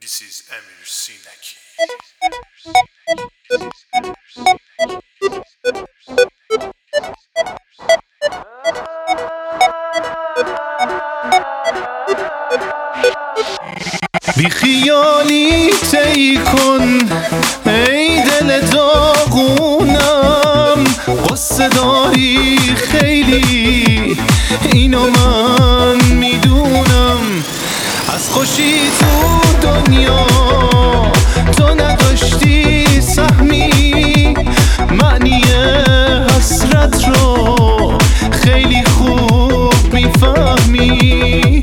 This is Emir Sinaki. بی خیالی طی کن ای دل داغونم، قصه داری خیلی اینو من میدونم. از خوشی تو دنیا تو نداشتی سهمی، معنی حسرت رو خیلی خوب میفهمی.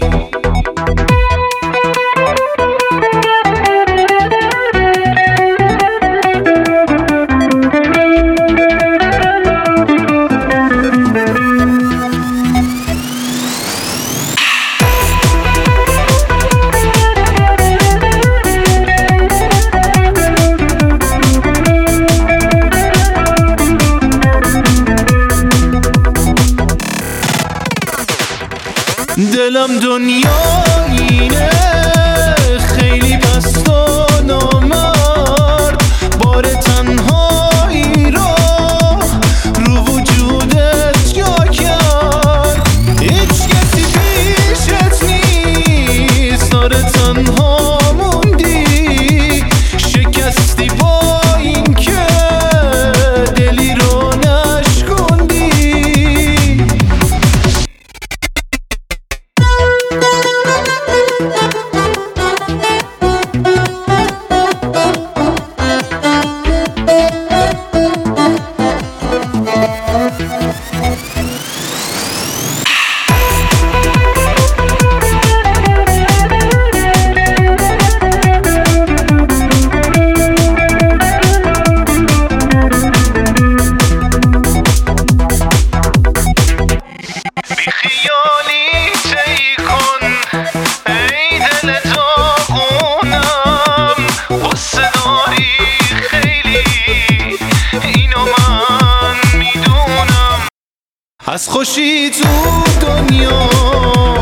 دلم دنیا اینه خیلی پست و نامرد، بار تنهایی رو وجودت جا کرد. هیچ کسی پیشت نیست، داره تنها موندی، شکستی با این که دلی رو نشکندی. خیالی طی کن ای دل داغونم، قصه داری خیلی اینو من میدونم. از خوشی تو دنیا